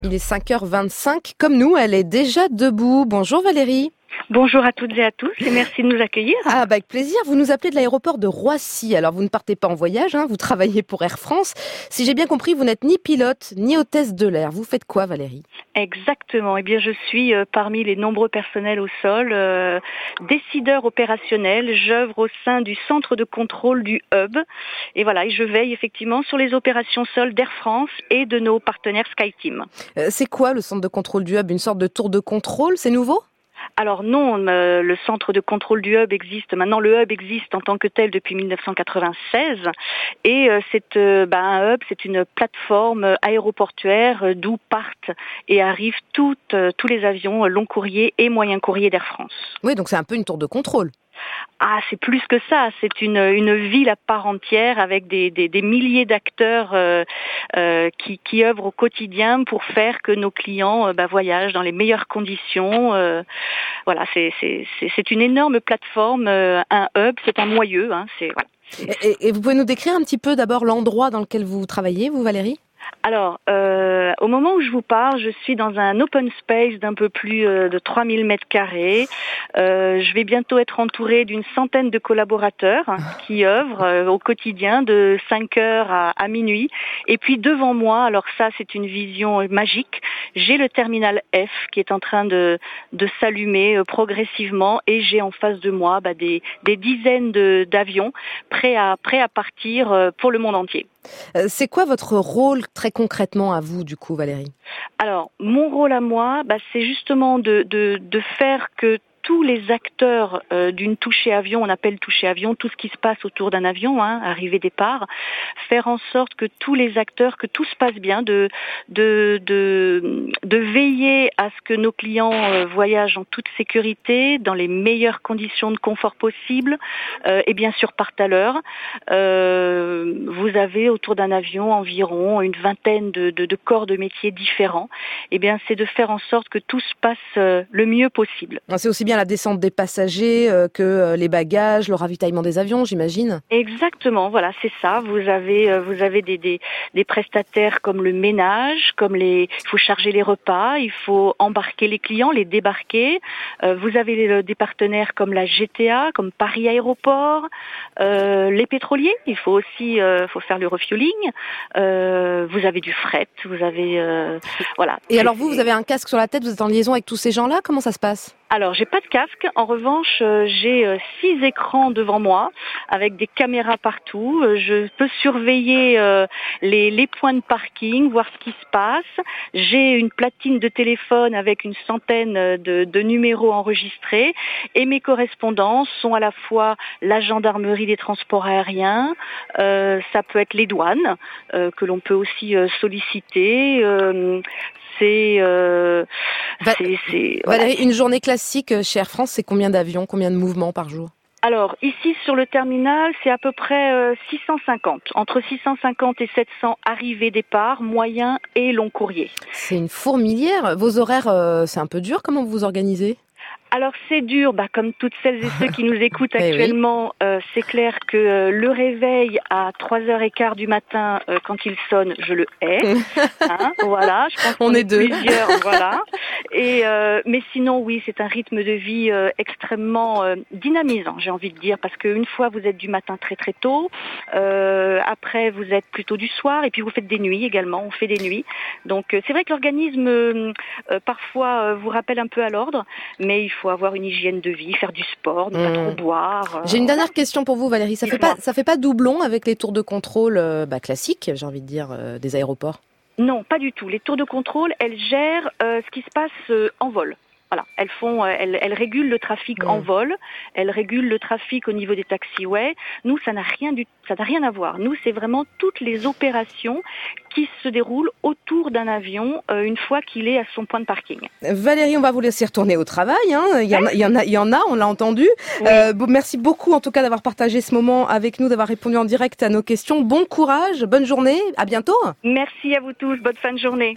Il est 5h25. Comme nous, elle est déjà debout. Bonjour Valérie. Bonjour à toutes et à tous et merci de nous accueillir. Avec plaisir. Vous nous appelez de l'aéroport de Roissy. Alors vous ne partez pas en voyage, vous travaillez pour Air France. Si j'ai bien compris, vous n'êtes ni pilote ni hôtesse de l'air. Vous faites quoi Valérie ? Exactement. Eh bien, je suis parmi les nombreux personnels au sol, décideur opérationnel. J'œuvre au sein du centre de contrôle du hub. Et voilà, et je veille effectivement sur les opérations sol d'Air France et de nos partenaires SkyTeam. C'est quoi le centre de contrôle du hub ? Une sorte de tour de contrôle ? C'est nouveau ? Alors non, le centre de contrôle du hub existe. Maintenant, le hub existe en tant que tel depuis 1996 et c'est un hub, c'est une plateforme aéroportuaire d'où partent et arrivent tous les avions long courrier et moyen courrier d'Air France. Oui, donc c'est un peu une tour de contrôle. Ah, c'est plus que ça. C'est une ville à part entière avec des milliers d'acteurs qui œuvrent au quotidien pour faire que nos clients voyagent dans les meilleures conditions. Voilà, c'est une énorme plateforme, un hub, c'est un moyeu. Voilà. Et vous pouvez nous décrire un petit peu d'abord l'endroit dans lequel vous travaillez, vous Valérie ? Alors, au moment où je vous parle, je suis dans un open space d'un peu plus de 3000 mètres carrés. Je vais bientôt être entourée d'une centaine de collaborateurs qui œuvrent au quotidien de 5 heures à minuit. Et puis devant moi, alors ça c'est une vision magique, j'ai le terminal F qui est en train de s'allumer progressivement et j'ai en face de moi des dizaines d'avions prêts à partir pour le monde entier. C'est quoi votre rôle très concrètement à vous, du coup, Valérie ? Alors, mon rôle à moi, c'est justement de faire que tous les acteurs d'une touchée avion, on appelle touchée avion, tout ce qui se passe autour d'un avion, arrivée, départ, faire en sorte que tous les acteurs, que tout se passe bien, de veiller à ce que nos clients voyagent en toute sécurité, dans les meilleures conditions de confort possible, et bien sûr partent à l'heure. Vous avez autour d'un avion environ une vingtaine de corps de métiers différents. Et bien, c'est de faire en sorte que tout se passe le mieux possible. C'est aussi bien la descente des passagers que les bagages, le ravitaillement des avions, j'imagine. Exactement, voilà, c'est ça. Vous avez des prestataires comme le ménage, il faut charger les repas, il faut embarquer les clients, les débarquer. Vous avez des partenaires comme la GTA, comme Paris Aéroport, les pétroliers. Il faut aussi faire le refueling. Vous avez du fret, vous avez voilà. Et alors vous avez un casque sur la tête, vous êtes en liaison avec tous ces gens-là. Comment ça se passe ? Alors, j'ai pas de casque. En revanche, j'ai 6 écrans devant moi avec des caméras partout. Je peux surveiller les points de parking, voir ce qui se passe. J'ai une platine de téléphone avec une centaine de numéros enregistrés. Et mes correspondants sont à la fois la gendarmerie des transports aériens, ça peut être les douanes, que l'on peut aussi solliciter. Valérie, une journée classique chez Air France, c'est combien d'avions, combien de mouvements par jour ? Alors, ici, sur le terminal, c'est à peu près 650. Entre 650 et 700 arrivées-départs, moyens et long courrier. C'est une fourmilière. Vos horaires, c'est un peu dur. Comment vous vous organisez ? Alors c'est dur, comme toutes celles et ceux qui nous écoutent actuellement, c'est clair que le réveil à 3h15 du matin, quand il sonne, je le hais. Voilà, je pense qu'on est deux. Plusieurs, voilà. Et mais sinon, oui, c'est un rythme de vie extrêmement dynamisant, j'ai envie de dire, parce qu'une fois vous êtes du matin très très tôt, après vous êtes plutôt du soir, et puis vous faites des nuits également. On fait des nuits, donc c'est vrai que l'organisme parfois vous rappelle un peu à l'ordre, mais il faut avoir une hygiène de vie, faire du sport, ne pas trop boire. J'ai une dernière question pour vous, Valérie. Ça fait pas doublon avec les tours de contrôle classiques, j'ai envie de dire, des aéroports ? Non, pas du tout. Les tours de contrôle, elles gèrent ce qui se passe en vol. Voilà, elles régulent le trafic en vol, elles régulent le trafic au niveau des taxiways. Nous, ça n'a rien à voir. Nous, c'est vraiment toutes les opérations qui se déroulent autour d'un avion une fois qu'il est à son point de parking. Valérie, on va vous laisser retourner au travail. Il y en a, on l'a entendu. Oui. Merci beaucoup en tout cas d'avoir partagé ce moment avec nous, d'avoir répondu en direct à nos questions. Bon courage, bonne journée, à bientôt. Merci à vous tous, bonne fin de journée.